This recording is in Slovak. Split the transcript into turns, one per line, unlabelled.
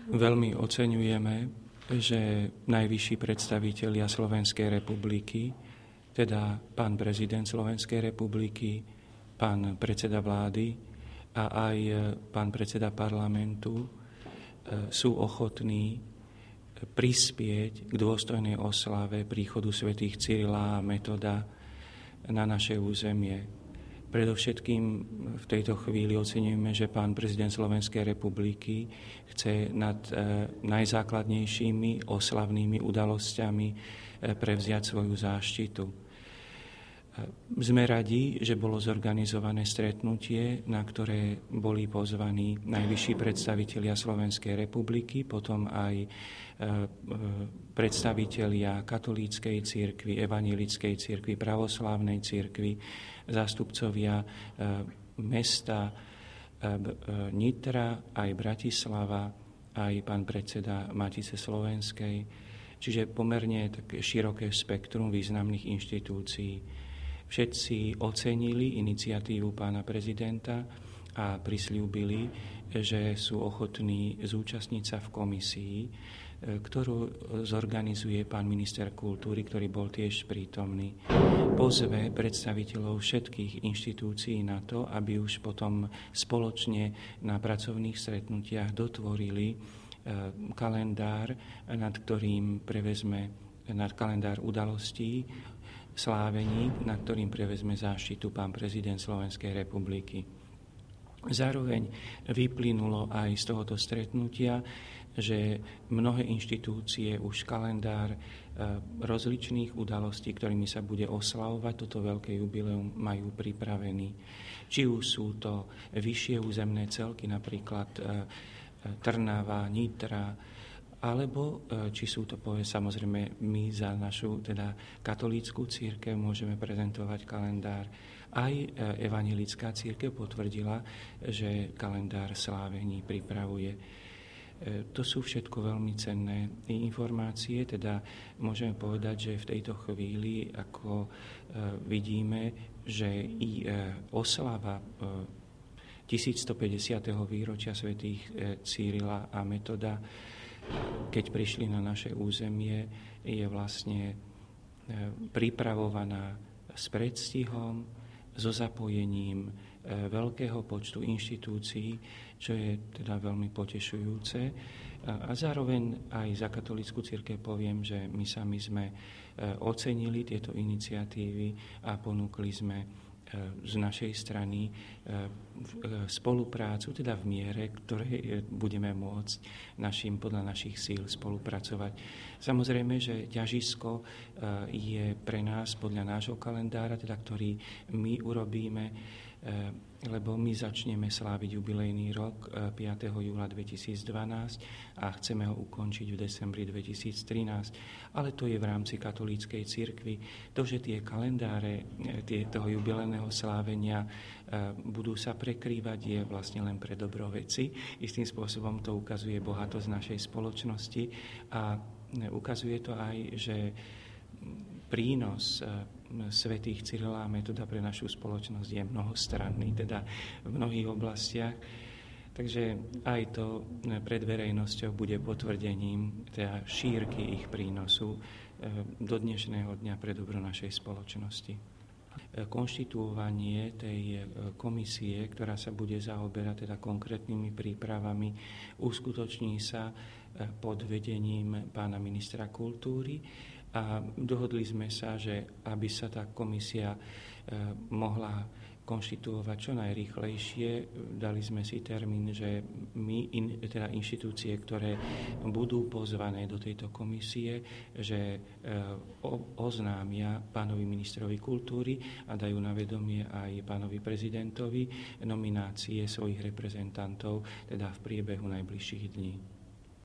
Veľmi oceňujeme, že najvyšší predstavitelia Slovenskej republiky, teda pán prezident Slovenskej republiky, pán predseda vlády a aj pán predseda parlamentu sú ochotní prispieť k dôstojnej oslave príchodu svätých Cyrila a Metoda na naše územie. Predovšetkým v tejto chvíli oceňujeme, že pán prezident Slovenskej republiky chce nad najzákladnejšími oslavnými udalosťami prevziať svoju záštitu. Sme radi, že bolo zorganizované stretnutie, na ktoré boli pozvaní najvyšší predstavitelia Slovenskej republiky, potom aj predstavitelia katolíckej cirkvi, evanjelickej cirkvi, pravoslávnej cirkvi, zástupcovia mesta Nitra, aj Bratislava, aj pán predseda Matice slovenskej. Čiže pomerne také široké spektrum významných inštitúcií. Všetci ocenili iniciatívu pána prezidenta a prisľúbili, že sú ochotní zúčastniť sa v komisii, ktorú zorganizuje pán minister kultúry, ktorý bol tiež prítomný. Pozve predstaviteľov všetkých inštitúcií na to, aby už potom spoločne na pracovných stretnutiach dotvorili kalendár, nad ktorým prevezme kalendár udalostí, slávení, nad ktorým prevezme záštitu pán prezident Slovenskej republiky. Zároveň vyplynulo aj z tohoto stretnutia, že mnohé inštitúcie už kalendár rozličných udalostí, ktorými sa bude oslavovať toto veľké jubileum, majú pripravený. Či už sú to vyššie územné celky, napríklad Trnava, Nitra, alebo či sú to, samozrejme, my za našu teda katolícku cirkev môžeme prezentovať kalendár. Aj evanjelická cirkev potvrdila, že kalendár slávení pripravuje. To sú všetko veľmi cenné informácie, teda môžeme povedať, že v tejto chvíli, ako vidíme, že i oslava 1150. výročia svätých Cyrila a Metoda, keď prišli na naše územie, je vlastne pripravovaná s predstihom, so zapojením veľkého počtu inštitúcií, čo je teda veľmi potešujúce. A zároveň aj za katolícku cirkev poviem, že my sami sme ocenili tieto iniciatívy a ponúkli sme z našej strany spoluprácu, teda v miere, ktorej budeme môcť podľa našich síl spolupracovať. Samozrejme, že ťažisko je pre nás podľa nášho kalendára, teda ktorý my urobíme, lebo my začneme sláviť jubilejný rok 5. júla 2012 a chceme ho ukončiť v decembri 2013. Ale to je v rámci katolíckej cirkvi. To, že tie kalendáre toho jubilejného slávenia budú sa prekrývať, je vlastne len pre dobro veci. Istým spôsobom to ukazuje bohatosť našej spoločnosti a ukazuje to aj, že prínos svätých Cyrila a Metoda pre našu spoločnosť je mnohostranný, teda v mnohých oblastiach. Takže aj to pred verejnosťou bude potvrdením teda šírky ich prínosu do dnešného dňa pre dobro našej spoločnosti. Konštituovanie tej komisie, ktorá sa bude zaoberať teda konkrétnymi prípravami, uskutoční sa pod vedením pána ministra kultúry a dohodli sme sa, že aby sa tá komisia mohla konštituovať čo najrýchlejšie, dali sme si termín, že my, teda inštitúcie, ktoré budú pozvané do tejto komisie, že oznámia pánovi ministrovi kultúry a dajú na vedomie aj pánovi prezidentovi nominácie svojich reprezentantov, teda v priebehu najbližších dní.